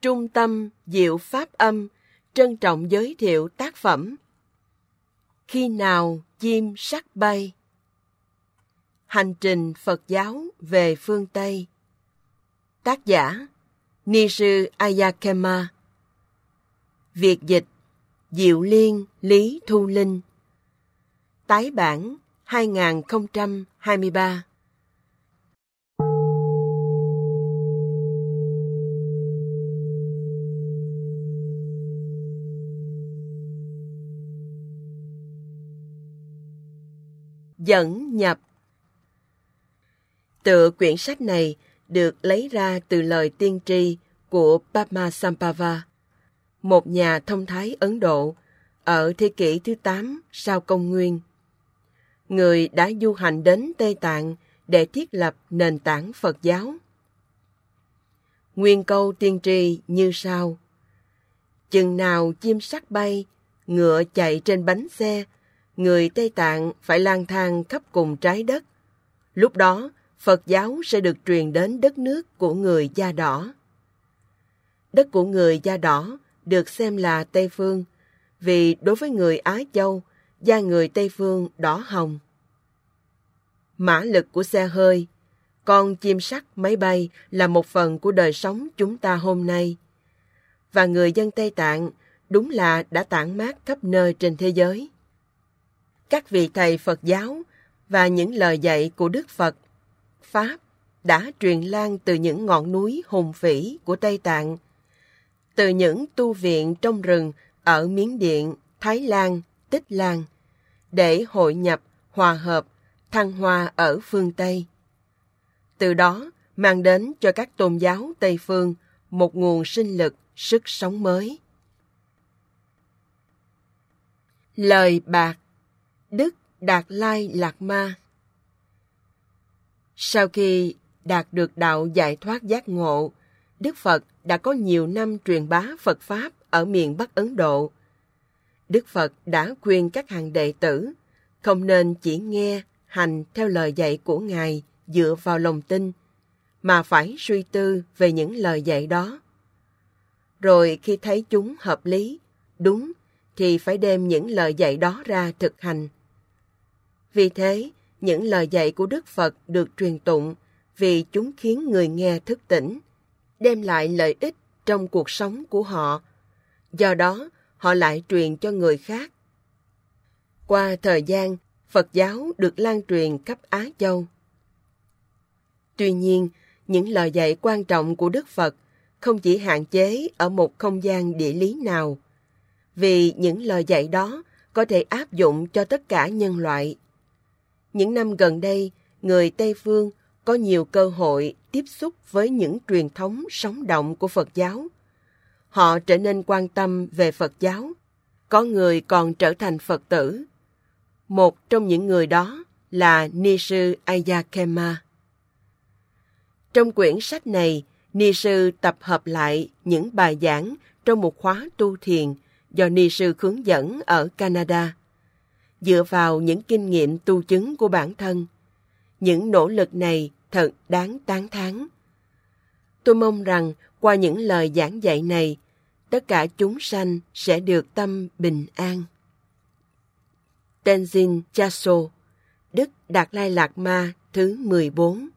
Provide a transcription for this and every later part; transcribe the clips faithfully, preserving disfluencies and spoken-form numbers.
Trung tâm Diệu Pháp Âm trân trọng giới thiệu tác phẩm Khi nào chim sắc bay. Hành trình Phật giáo về phương Tây. Tác giả Ni sư Ayakema. Việt dịch Diệu Liên Lý Thu Linh. Tái bản hai không hai ba. Dẫn nhập. Tựa quyển sách này được lấy ra từ lời tiên tri của Padmasambhava, một nhà thông thái Ấn Độ ở thế kỷ thứ tám sau công nguyên. Người đã du hành đến Tây Tạng để thiết lập nền tảng Phật giáo. Nguyên câu tiên tri như sau: chừng nào chim sắc bay, ngựa chạy trên bánh xe, người Tây Tạng phải lang thang khắp cùng trái đất. Lúc đó, Phật giáo sẽ được truyền đến đất nước của người da đỏ. Đất của người da đỏ được xem là Tây Phương, vì đối với người Á Châu, da người Tây Phương đỏ hồng. Mã lực của xe hơi, con chim sắt máy bay là một phần của đời sống chúng ta hôm nay. Và người dân Tây Tạng đúng là đã tản mát khắp nơi trên thế giới. Các vị thầy Phật giáo và những lời dạy của Đức Phật, Pháp đã truyền lan từ những ngọn núi hùng vĩ của Tây Tạng, từ những tu viện trong rừng ở Miến Điện, Thái Lan, Tích Lan, để hội nhập, hòa hợp, thăng hoa ở phương Tây. Từ đó mang đến cho các tôn giáo Tây phương một nguồn sinh lực, sức sống mới. Lời bạc Đức Đạt Lai Lạt Ma. Sau khi đạt được đạo giải thoát giác ngộ, Đức Phật đã có nhiều năm truyền bá Phật Pháp ở miền Bắc Ấn Độ. Đức Phật đã khuyên các hàng đệ tử không nên chỉ nghe, hành theo lời dạy của Ngài dựa vào lòng tin, mà phải suy tư về những lời dạy đó. Rồi khi thấy chúng hợp lý, đúng, thì phải đem những lời dạy đó ra thực hành. Vì thế, những lời dạy của Đức Phật được truyền tụng vì chúng khiến người nghe thức tỉnh, đem lại lợi ích trong cuộc sống của họ. Do đó, họ lại truyền cho người khác. Qua thời gian, Phật giáo được lan truyền khắp Á Châu. Tuy nhiên, những lời dạy quan trọng của Đức Phật không chỉ hạn chế ở một không gian địa lý nào, vì những lời dạy đó có thể áp dụng cho tất cả nhân loại. Những năm gần đây, người Tây Phương có nhiều cơ hội tiếp xúc với những truyền thống sống động của Phật giáo. Họ trở nên quan tâm về Phật giáo. Có người còn trở thành Phật tử. Một trong những người đó là Ni sư Ayakema. Trong quyển sách này, Ni sư tập hợp lại những bài giảng trong một khóa tu thiền do Ni sư hướng dẫn ở Canada. Dựa vào những kinh nghiệm tu chứng của bản thân, những nỗ lực này thật đáng tán thán. Tôi mong rằng qua những lời giảng dạy này, tất cả chúng sanh sẽ được tâm bình an. Tenzin Gyatso, Đức Đạt Lai Lạt Ma thứ mười bốn.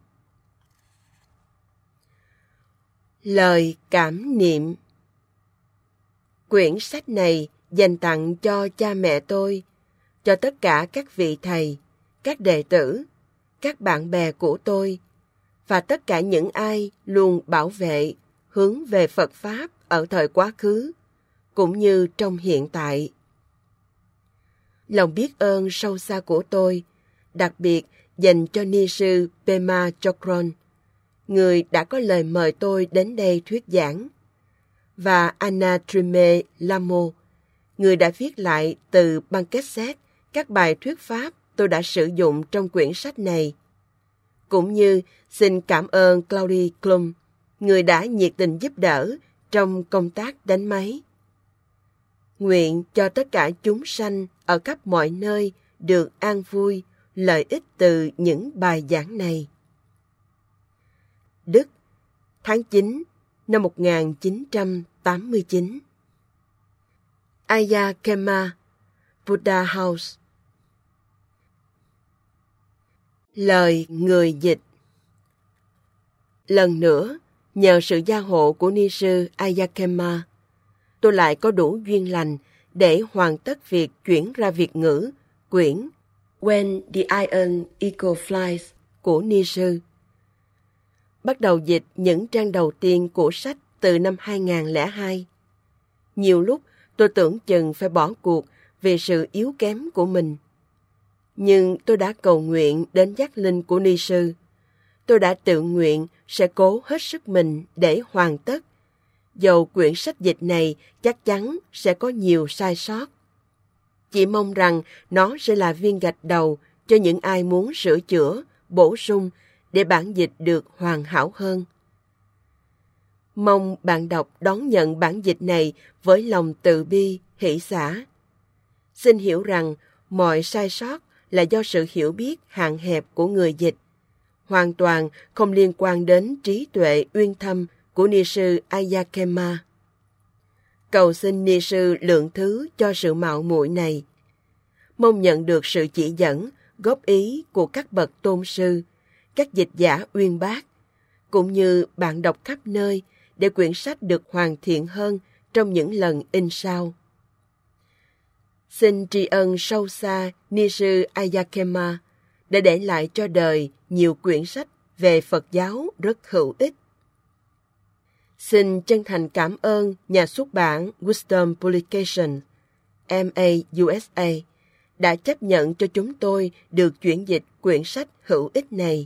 Lời cảm niệm. Quyển sách này dành tặng cho cha mẹ tôi, cho tất cả các vị thầy, các đệ tử, các bạn bè của tôi, và tất cả những ai luôn bảo vệ, hướng về Phật Pháp ở thời quá khứ, cũng như trong hiện tại. Lòng biết ơn sâu xa của tôi, đặc biệt dành cho Ni sư Pema Chokron, người đã có lời mời tôi đến đây thuyết giảng, và Anna Trime Lamo, người đã viết lại từ băng cassette các bài thuyết pháp tôi đã sử dụng trong quyển sách này. Cũng như xin cảm ơn Claudie Klum, người đã nhiệt tình giúp đỡ trong công tác đánh máy. Nguyện cho tất cả chúng sanh ở khắp mọi nơi được an vui, lợi ích từ những bài giảng này. Đức, tháng chín năm một nghìn chín trăm tám mươi chín. Ayya Khema, Buddha House. Lời người dịch. Lần nữa, nhờ sự gia hộ của ni sư Ayya Khema, tôi lại có đủ duyên lành để hoàn tất việc chuyển ra Việt ngữ quyển When the Iron Eagle Flies của ni sư. Bắt đầu dịch những trang đầu tiên của sách từ năm hai nghìn lẻ hai. Nhiều lúc tôi tưởng chừng phải bỏ cuộc vì sự yếu kém của mình. Nhưng tôi đã cầu nguyện đến giác linh của ni sư. Tôi đã tự nguyện sẽ cố hết sức mình để hoàn tất, dầu quyển sách dịch này chắc chắn sẽ có nhiều sai sót. Chỉ mong rằng nó sẽ là viên gạch đầu cho những ai muốn sửa chữa, bổ sung để bản dịch được hoàn hảo hơn. Mong bạn đọc đón nhận bản dịch này với lòng từ bi, hỷ xả. Xin hiểu rằng mọi sai sót là do sự hiểu biết hạn hẹp của người dịch, hoàn toàn không liên quan đến trí tuệ uyên thâm của ni sư Ayya Khema. Cầu xin ni sư lượng thứ cho sự mạo muội này. Mong nhận được sự chỉ dẫn, góp ý của các bậc tôn sư, các dịch giả uyên bác, cũng như bạn đọc khắp nơi để quyển sách được hoàn thiện hơn trong những lần in sau. Xin tri ân sâu xa ni sư Ayya Khema đã để lại cho đời nhiều quyển sách về Phật giáo rất hữu ích. Xin chân thành cảm ơn nhà xuất bản Wisdom Publications, M A U S A, đã chấp nhận cho chúng tôi được chuyển dịch quyển sách hữu ích này.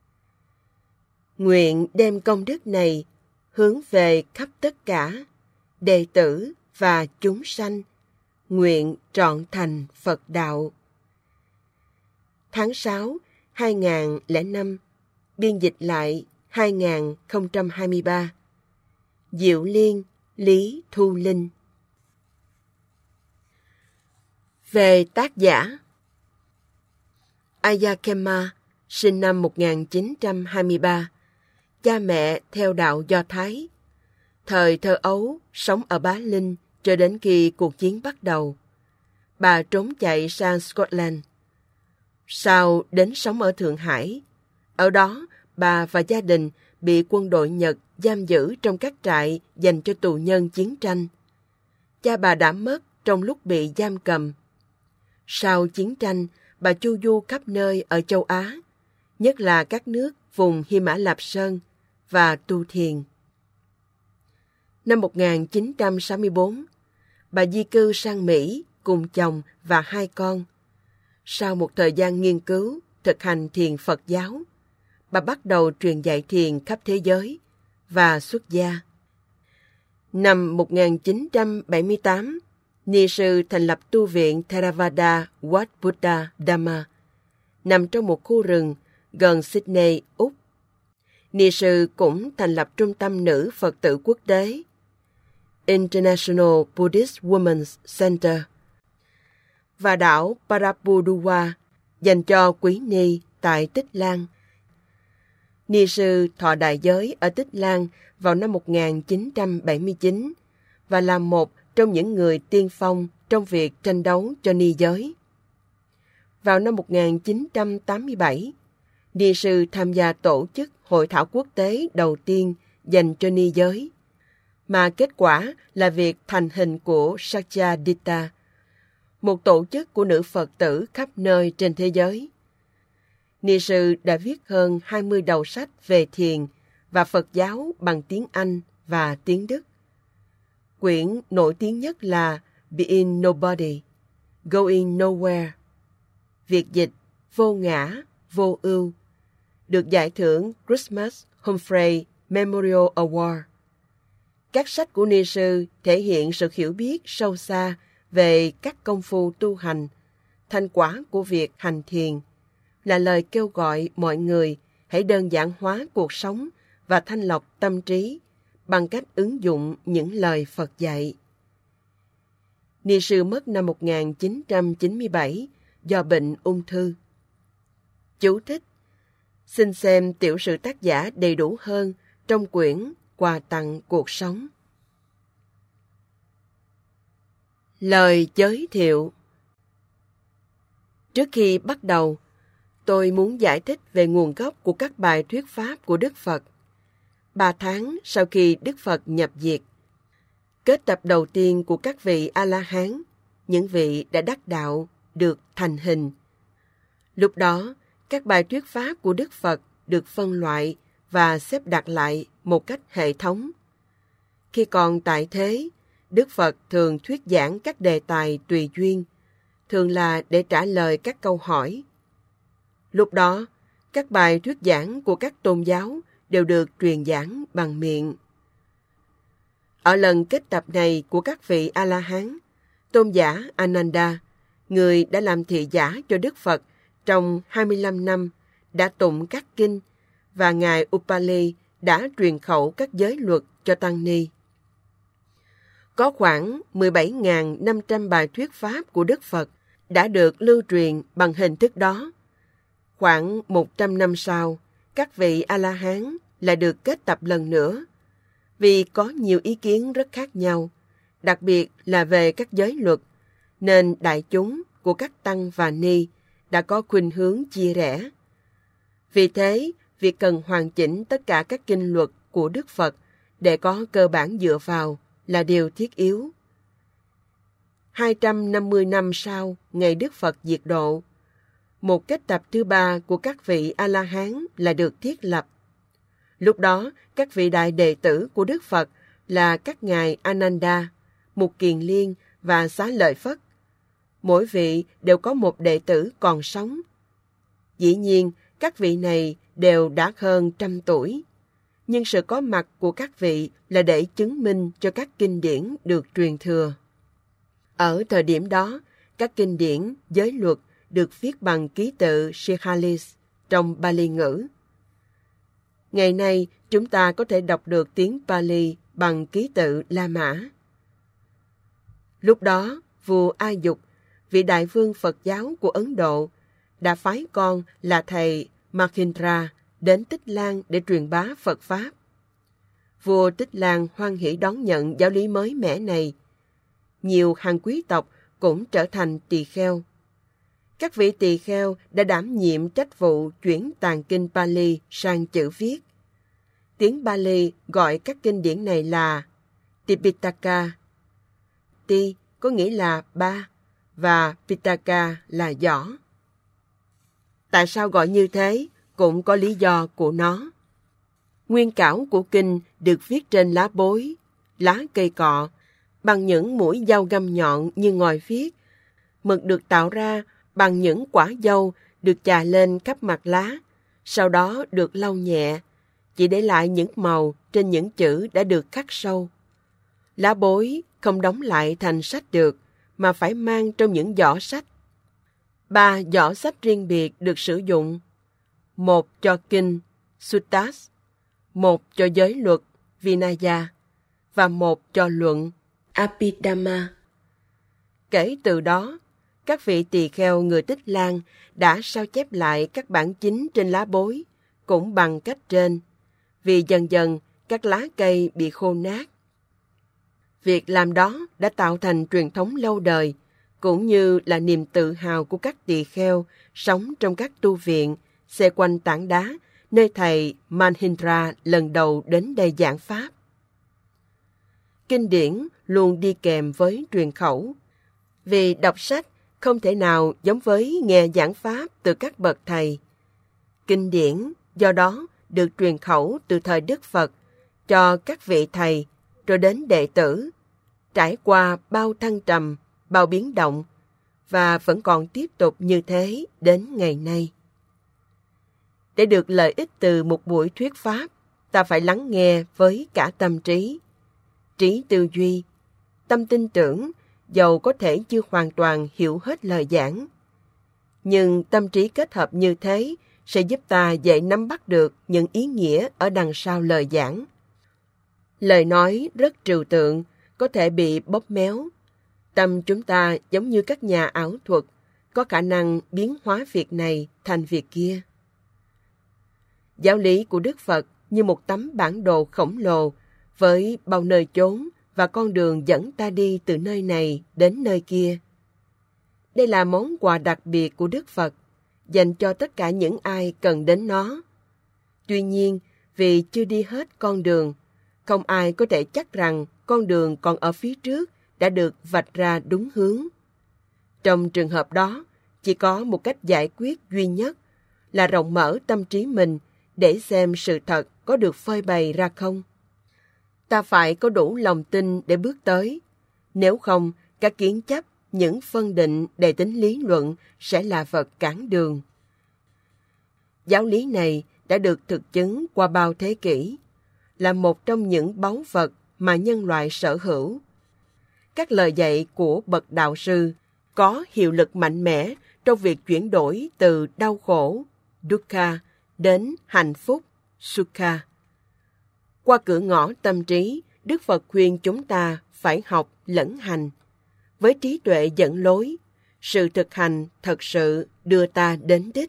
Nguyện đem công đức này hướng về khắp tất cả, đệ tử và chúng sanh, nguyện trọn thành Phật đạo. Tháng sáu, hai nghìn lẻ năm, biên dịch lại hai nghìn không trăm hai mươi ba. Diệu Liên, Lý Thu Linh. Về tác giả. Ayya Khema sinh năm một nghìn chín trăm hai mươi ba, cha mẹ theo đạo Do Thái. Thời thơ ấu sống ở Bá Linh cho đến khi cuộc chiến bắt đầu. Bà trốn chạy sang Scotland. Sau đến sống ở Thượng Hải. Ở đó, bà và gia đình bị quân đội Nhật giam giữ trong các trại dành cho tù nhân chiến tranh. Cha bà đã mất trong lúc bị giam cầm. Sau chiến tranh, bà chu du khắp nơi ở châu Á, nhất là các nước vùng Hy Mã Lạp Sơn và tu thiền. Năm một nghìn chín trăm sáu mươi tư, bà di cư sang Mỹ cùng chồng và hai con. Sau một thời gian nghiên cứu, thực hành thiền Phật giáo, bà bắt đầu truyền dạy thiền khắp thế giới và xuất gia. Năm một nghìn chín trăm bảy mươi tám, ni sư thành lập tu viện Theravada Wat Buddha Dhamma, nằm trong một khu rừng gần Sydney, Úc. Ni sư cũng thành lập trung tâm nữ Phật tử quốc tế International Buddhist Women's Center và đảo Parapuduwa dành cho quý ni tại Tích Lan. Ni sư thọ đại giới ở Tích Lan vào năm một nghìn chín trăm bảy mươi chín và là một trong những người tiên phong trong việc tranh đấu cho ni giới. Vào năm một nghìn chín trăm tám mươi bảy, ni sư tham gia tổ chức hội thảo quốc tế đầu tiên dành cho ni giới, mà kết quả là việc thành hình của Sakyadhita, một tổ chức của nữ Phật tử khắp nơi trên thế giới. Ni sư đã viết hơn hai mươi đầu sách về thiền và Phật giáo bằng tiếng Anh và tiếng Đức. Quyển nổi tiếng nhất là Being Nobody, Going Nowhere, Việt dịch Vô ngã, vô ưu, được giải thưởng Christmas Humphrey Memorial Award. Các sách của ni sư thể hiện sự hiểu biết sâu xa về các công phu tu hành, thành quả của việc hành thiền, là lời kêu gọi mọi người hãy đơn giản hóa cuộc sống và thanh lọc tâm trí bằng cách ứng dụng những lời Phật dạy. Ni sư mất năm một nghìn chín trăm chín mươi bảy do bệnh ung thư. Chú thích: xin xem tiểu sử tác giả đầy đủ hơn trong quyển quà tặng cuộc sống. Lời giới thiệu. Trước khi bắt đầu, tôi muốn giải thích về nguồn gốc của các bài thuyết pháp của Đức Phật. Ba tháng sau khi Đức Phật nhập diệt, kết tập đầu tiên của các vị A-la-hán, những vị đã đắc đạo, được thành hình. Lúc đó, các bài thuyết pháp của Đức Phật được phân loại và xếp đặt lại một cách hệ thống. Khi còn tại thế, Đức Phật thường thuyết giảng các đề tài tùy duyên, thường là để trả lời các câu hỏi. Lúc đó, các bài thuyết giảng của các tôn giáo đều được truyền giảng bằng miệng. Ở lần kết tập này của các vị A-la-hán, tôn giả Ananda, người đã làm thị giả cho Đức Phật trong hai mươi lăm năm, đã tụng các kinh, và Ngài Upali đã truyền khẩu các giới luật cho Tăng Ni. Có khoảng mười bảy nghìn năm trăm bài thuyết pháp của Đức Phật đã được lưu truyền bằng hình thức đó. Khoảng một trăm năm sau, các vị A-la-hán lại được kết tập lần nữa, vì có nhiều ý kiến rất khác nhau, đặc biệt là về các giới luật, nên đại chúng của các tăng và ni đã có khuynh hướng chia rẽ. Vì thế, việc cần hoàn chỉnh tất cả các kinh luật của Đức Phật để có cơ bản dựa vào là điều thiết yếu. hai trăm năm mươi năm sau ngày Đức Phật diệt độ, một kết tập thứ ba của các vị A-la-hán là được thiết lập. Lúc đó, các vị đại đệ tử của Đức Phật là các ngài Ananda, Mục Kiền Liên và Xá Lợi Phất. Mỗi vị đều có một đệ tử còn sống. Dĩ nhiên, các vị này đều đã hơn trăm tuổi, nhưng sự có mặt của các vị là để chứng minh cho các kinh điển được truyền thừa. Ở thời điểm đó, các kinh điển, giới luật được viết bằng ký tự Sikhalis trong Pali ngữ. Ngày nay, chúng ta có thể đọc được tiếng Pali bằng ký tự La Mã. Lúc đó, vua A Dục, vị đại vương Phật giáo của Ấn Độ, đã phái con là thầy Makhindra đến Tích Lan để truyền bá Phật Pháp. Vua Tích Lan hoan hỷ đón nhận giáo lý mới mẻ này. Nhiều hàng quý tộc cũng trở thành tỳ kheo. Các vị tỳ kheo đã đảm nhiệm trách vụ chuyển tàn kinh Pali sang chữ viết. Tiếng Pali gọi các kinh điển này là Tipitaka. Ti có nghĩa là ba và Pitaka là giỏ. Tại sao gọi như thế cũng có lý do của nó. Nguyên cảo của kinh được viết trên lá bối, lá cây cọ, bằng những mũi dao găm nhọn như ngòi viết. Mực được tạo ra bằng những quả dâu được chà lên khắp mặt lá, sau đó được lau nhẹ, chỉ để lại những màu trên những chữ đã được khắc sâu. Lá bối không đóng lại thành sách được, mà phải mang trong những giỏ sách. Ba giỏ sách riêng biệt được sử dụng, một cho kinh Suttas, một cho giới luật Vinaya và một cho luận Abhidhamma. Kể từ đó, các vị tỳ kheo người Tích Lan đã sao chép lại các bản chính trên lá bối, cũng bằng cách trên, vì dần dần các lá cây bị khô nát. Việc làm đó đã tạo thành truyền thống lâu đời, cũng như là niềm tự hào của các tỳ kheo sống trong các tu viện, xoay quanh tảng đá, nơi thầy Makhindra lần đầu đến đây giảng Pháp. Kinh điển luôn đi kèm với truyền khẩu, vì đọc sách không thể nào giống với nghe giảng Pháp từ các bậc thầy. Kinh điển do đó được truyền khẩu từ thời Đức Phật cho các vị thầy, rồi đến đệ tử, trải qua bao thăng trầm, bao biến động, và vẫn còn tiếp tục như thế đến ngày nay. Để được lợi ích từ một buổi thuyết Pháp, ta phải lắng nghe với cả tâm trí. Trí tư duy, tâm tin tưởng, dầu có thể chưa hoàn toàn hiểu hết lời giảng. Nhưng tâm trí kết hợp như thế sẽ giúp ta dễ nắm bắt được những ý nghĩa ở đằng sau lời giảng. Lời nói rất trừu tượng, có thể bị bóp méo. Tâm chúng ta giống như các nhà ảo thuật, có khả năng biến hóa việc này thành việc kia. Giáo lý của Đức Phật như một tấm bản đồ khổng lồ, với bao nơi chốn và con đường dẫn ta đi từ nơi này đến nơi kia. Đây là món quà đặc biệt của Đức Phật, dành cho tất cả những ai cần đến nó. Tuy nhiên, vì chưa đi hết con đường, không ai có thể chắc rằng con đường còn ở phía trước đã được vạch ra đúng hướng. Trong trường hợp đó, chỉ có một cách giải quyết duy nhất là rộng mở tâm trí mình để xem sự thật có được phơi bày ra không. Ta phải có đủ lòng tin để bước tới. Nếu không, các kiến chấp, những phân định đầy tính lý luận sẽ là vật cản đường. Giáo lý này đã được thực chứng qua bao thế kỷ, là một trong những báu vật mà nhân loại sở hữu. Các lời dạy của bậc đạo sư có hiệu lực mạnh mẽ trong việc chuyển đổi từ đau khổ, dukkha, đến hạnh phúc, sukha. Qua cửa ngõ tâm trí, Đức Phật khuyên chúng ta phải học lẫn hành. Với trí tuệ dẫn lối, sự thực hành thật sự đưa ta đến đích.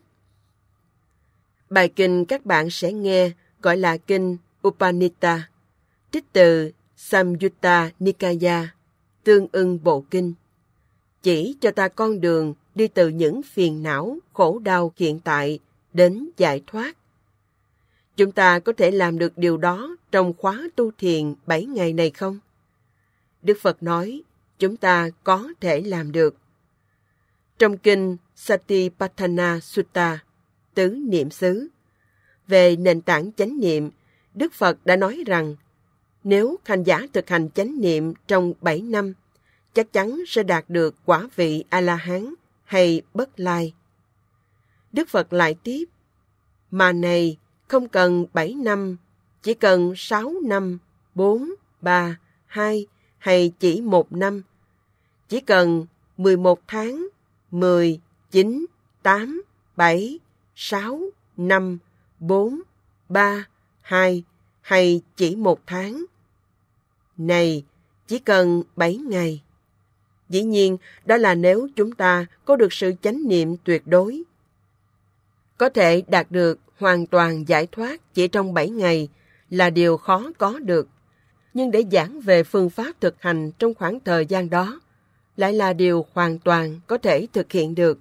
Bài kinh các bạn sẽ nghe gọi là kinh Upanita, trích từ Samyutta Nikaya, tương ưng bộ kinh, chỉ cho ta con đường đi từ những phiền não, khổ đau hiện tại đến giải thoát. Chúng ta có thể làm được điều đó trong khóa tu thiền bảy ngày này không? Đức Phật nói, chúng ta có thể làm được. Trong kinh Satipatthana Sutta, tứ niệm xứ, về nền tảng chánh niệm, Đức Phật đã nói rằng, nếu hành giả thực hành chánh niệm trong bảy năm, chắc chắn sẽ đạt được quả vị A-la-hán hay bất lai. Đức Phật lại tiếp, mà này, không cần bảy năm, chỉ cần sáu năm, bốn, ba, hai hay chỉ một năm. Chỉ cần mười một tháng, mười, chín, tám, bảy, sáu, năm, bốn, ba, hai hay chỉ một tháng. Này, chỉ cần bảy ngày. Dĩ nhiên, đó là nếu chúng ta có được sự chánh niệm tuyệt đối. Có thể đạt được hoàn toàn giải thoát chỉ trong bảy ngày là điều khó có được. Nhưng để giảng về phương pháp thực hành trong khoảng thời gian đó lại là điều hoàn toàn có thể thực hiện được.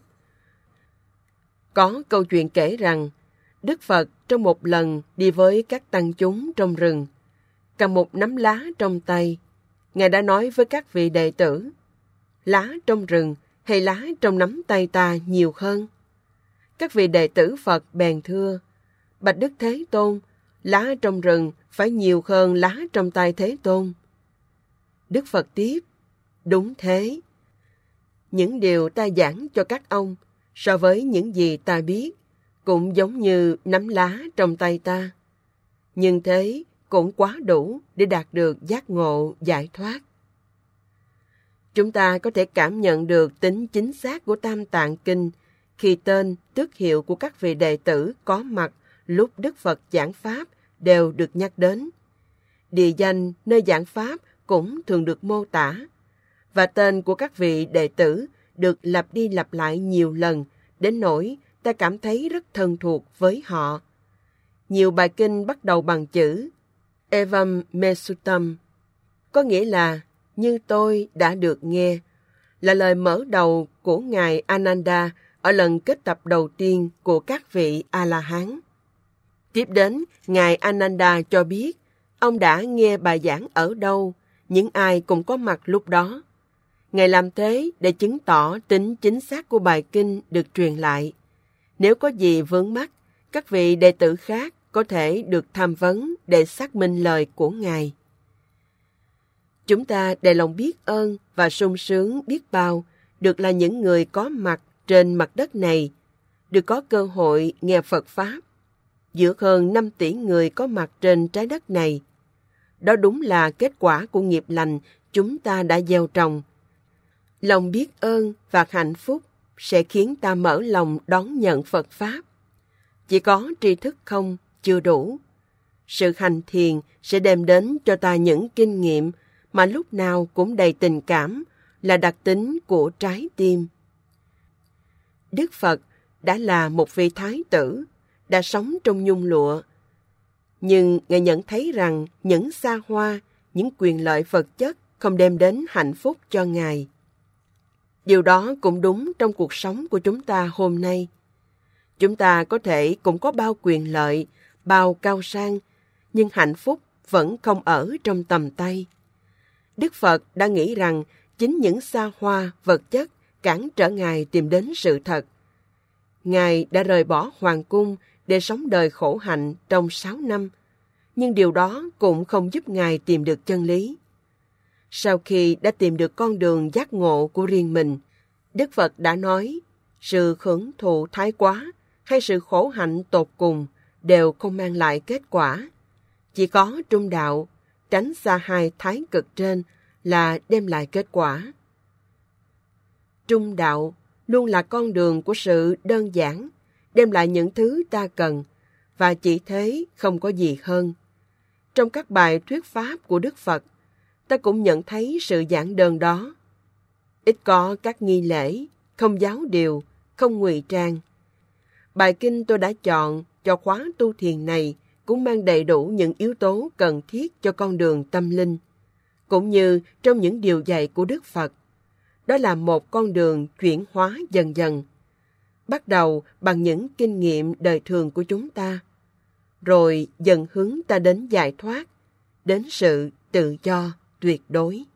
Có câu chuyện kể rằng, Đức Phật trong một lần đi với các tăng chúng trong rừng, cầm một nắm lá trong tay, Ngài đã nói với các vị đệ tử, lá trong rừng hay lá trong nắm tay ta nhiều hơn? Các vị đệ tử Phật bèn thưa, bạch Đức Thế Tôn, lá trong rừng phải nhiều hơn lá trong tay Thế Tôn. Đức Phật tiếp, đúng thế. Những điều ta giảng cho các ông so với những gì ta biết cũng giống như nắm lá trong tay ta. Nhưng thế cũng quá đủ để đạt được giác ngộ giải thoát. Chúng ta có thể cảm nhận được tính chính xác của Tam Tạng Kinh khi tên, tước hiệu của các vị đệ tử có mặt lúc Đức Phật giảng Pháp đều được nhắc đến. Địa danh nơi giảng Pháp cũng thường được mô tả, và tên của các vị đệ tử được lặp đi lặp lại nhiều lần, đến nỗi ta cảm thấy rất thân thuộc với họ. Nhiều bài kinh bắt đầu bằng chữ Evam me suttam, có nghĩa là như tôi đã được nghe, là lời mở đầu của Ngài Ananda ở lần kết tập đầu tiên của các vị A-la-hán. Tiếp đến, Ngài Ananda cho biết ông đã nghe bài giảng ở đâu, những ai cũng có mặt lúc đó. Ngài làm thế để chứng tỏ tính chính xác của bài kinh được truyền lại. Nếu có gì vướng mắc, các vị đệ tử khác có thể được tham vấn để xác minh lời của Ngài. Chúng ta đầy lòng biết ơn và sung sướng biết bao được là những người có mặt trên mặt đất này, được có cơ hội nghe Phật Pháp, giữa hơn năm tỷ người có mặt trên trái đất này. Đó đúng là kết quả của nghiệp lành chúng ta đã gieo trồng. Lòng biết ơn và hạnh phúc sẽ khiến ta mở lòng đón nhận Phật Pháp. Chỉ có tri thức không chưa đủ. Sự hành thiền sẽ đem đến cho ta những kinh nghiệm mà lúc nào cũng đầy tình cảm, là đặc tính của trái tim. Đức Phật đã là một vị thái tử, đã sống trong nhung lụa. Nhưng Ngài nhận thấy rằng những xa hoa, những quyền lợi vật chất không đem đến hạnh phúc cho Ngài. Điều đó cũng đúng trong cuộc sống của chúng ta hôm nay. Chúng ta có thể cũng có bao quyền lợi, bao cao sang, nhưng hạnh phúc vẫn không ở trong tầm tay. Đức Phật đã nghĩ rằng chính những xa hoa, vật chất cản trở Ngài tìm đến sự thật. Ngài đã rời bỏ hoàng cung để sống đời khổ hạnh trong sáu năm, nhưng điều đó cũng không giúp Ngài tìm được chân lý. Sau khi đã tìm được con đường giác ngộ của riêng mình, Đức Phật đã nói, sự hưởng thụ thái quá hay sự khổ hạnh tột cùng đều không mang lại kết quả. Chỉ có trung đạo, tránh xa hai thái cực trên là đem lại kết quả. Trung đạo luôn là con đường của sự đơn giản, đem lại những thứ ta cần, và chỉ thế không có gì hơn. Trong các bài thuyết pháp của Đức Phật, ta cũng nhận thấy sự giản đơn đó. Ít có các nghi lễ, không giáo điều, không ngụy trang. Bài kinh tôi đã chọn cho khóa tu thiền này cũng mang đầy đủ những yếu tố cần thiết cho con đường tâm linh, cũng như trong những điều dạy của Đức Phật. Đó là một con đường chuyển hóa dần dần, bắt đầu bằng những kinh nghiệm đời thường của chúng ta, rồi dần hướng ta đến giải thoát, đến sự tự do tuyệt đối.